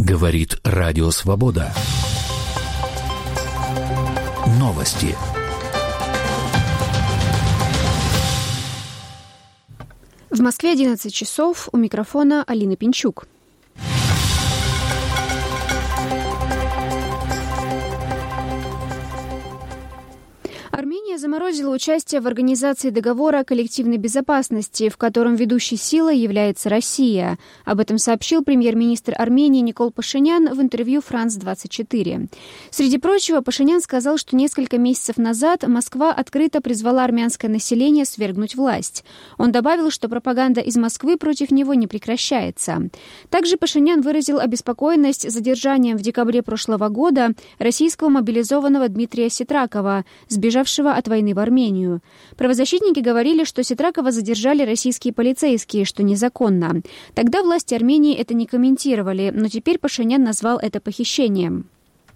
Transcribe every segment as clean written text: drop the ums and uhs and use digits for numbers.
Говорит Радио Свобода. Новости. В Москве 11 часов. У микрофона Алина Пинчук. Армения заморозила участие в организации договора о коллективной безопасности, в котором ведущей силой является Россия. Об этом сообщил премьер-министр Армении Никол Пашинян в интервью «Франс-24». Среди прочего, Пашинян сказал, что несколько месяцев назад Москва открыто призвала армянское население свергнуть власть. Он добавил, что пропаганда из Москвы против него не прекращается. Также Пашинян выразил обеспокоенность задержанием в декабре прошлого года российского мобилизованного Дмитрия Ситракова, сбежавшего от войны в Армению. Правозащитники говорили, что Ситракова задержали российские полицейские, что незаконно. Тогда власти Армении это не комментировали, но теперь Пашинян назвал это похищением.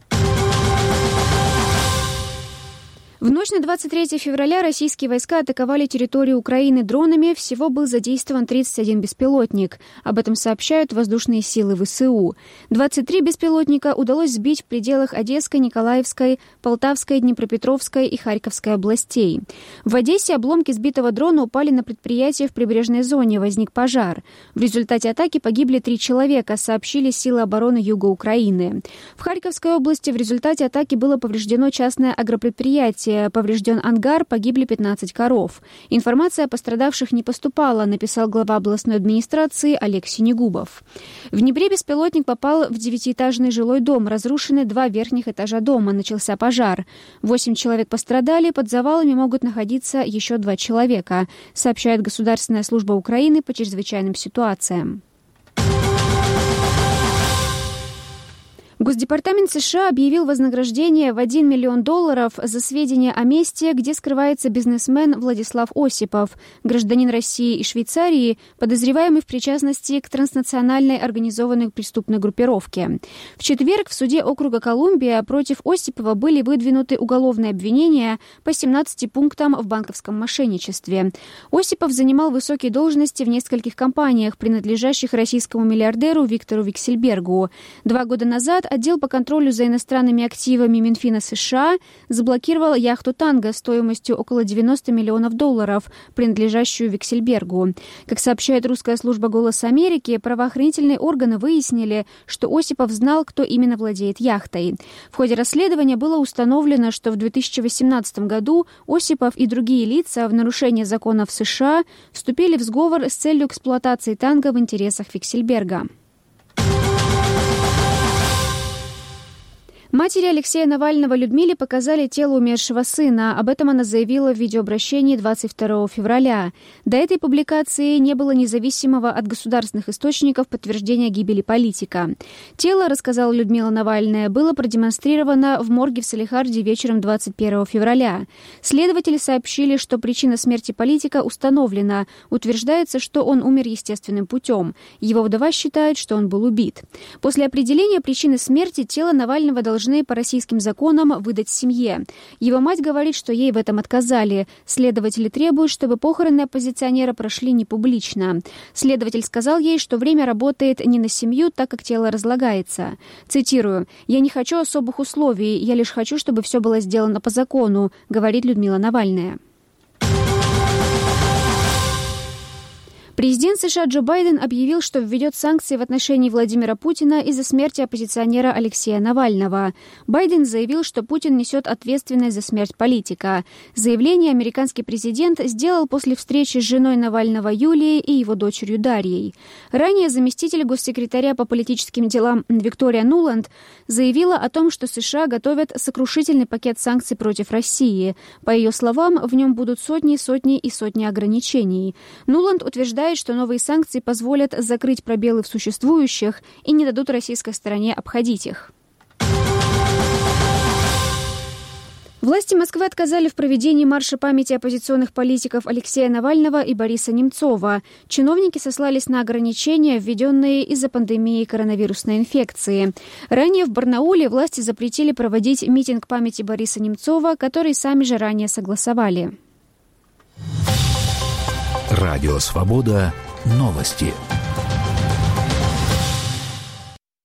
В ночь на 23 февраля российские войска атаковали территорию Украины дронами. Всего был задействован 31 беспилотник. Об этом сообщают воздушные силы ВСУ. 23 беспилотника удалось сбить в пределах Одесской, Николаевской, Полтавской, Днепропетровской и Харьковской областей. В Одессе обломки сбитого дрона упали на предприятие в прибрежной зоне. Возник пожар. В результате атаки погибли 3 человека, сообщили силы обороны Юга Украины. В Харьковской области в результате атаки было повреждено частное агропредприятие. Поврежден ангар, погибли 15 коров. Информация о пострадавших не поступала, написал глава областной администрации Олег Синегубов. В Днепре беспилотник попал в 9-этажный жилой дом. Разрушены 2 верхних этажа дома. Начался пожар. 8 человек пострадали. Под завалами могут находиться еще 2 человека, сообщает Государственная служба Украины по чрезвычайным ситуациям. Госдепартамент США объявил вознаграждение в $1 миллион за сведения о месте, где скрывается бизнесмен Владислав Осипов, гражданин России и Швейцарии, подозреваемый в причастности к транснациональной организованной преступной группировке. В четверг в суде округа Колумбия против Осипова были выдвинуты уголовные обвинения по 17 пунктам в банковском мошенничестве. Осипов занимал высокие должности в нескольких компаниях, принадлежащих российскому миллиардеру Виктору Виксельбергу. 2 года назад отдел по контролю за иностранными активами Минфина США заблокировал яхту «Танго» стоимостью около $90 миллионов, принадлежащую Виксельбергу. Как сообщает русская служба «Голос Америки», правоохранительные органы выяснили, что Осипов знал, кто именно владеет яхтой. В ходе расследования было установлено, что в 2018 году Осипов и другие лица в нарушение законов США вступили в сговор с целью эксплуатации «Танго» в интересах Виксельберга. Матери Алексея Навального Людмиле показали тело умершего сына. Об этом она заявила в видеообращении 22 февраля. До этой публикации не было независимого от государственных источников подтверждения гибели политика. Тело, рассказала Людмила Навальная, было продемонстрировано в морге в Салехарде вечером 21 февраля. Следователи сообщили, что причина смерти политика установлена. Утверждается, что он умер естественным путем. Его вдова считает, что он был убит. После определения причины смерти тело Навального должны по российским законам выдать семье. Его мать говорит, что ей в этом отказали. Следователи требуют, чтобы похороны оппозиционера прошли не публично. Следователь сказал ей, что время работает не на семью, так как тело разлагается. Цитирую: «Я не хочу особых условий, я лишь хочу, чтобы все было сделано по закону», говорит Людмила Навальная. Президент США Джо Байден объявил, что введет санкции в отношении Владимира Путина из-за смерти оппозиционера Алексея Навального. Байден заявил, что Путин несет ответственность за смерть политика. Заявление американский президент сделал после встречи с женой Навального Юлией и его дочерью Дарьей. Ранее заместитель госсекретаря по политическим делам Виктория Нуланд заявила о том, что США готовят сокрушительный пакет санкций против России. По ее словам, в нем будут сотни и сотни ограничений. Нуланд утверждает, что новые санкции позволят закрыть пробелы в существующих и не дадут российской стороне обходить их. Власти Москвы отказали в проведении марша памяти оппозиционных политиков Алексея Навального и Бориса Немцова. Чиновники сослались на ограничения, введенные из-за пандемии коронавирусной инфекции. Ранее в Барнауле власти запретили проводить митинг памяти Бориса Немцова, который сами же ранее согласовали. Радио «Свобода». Новости.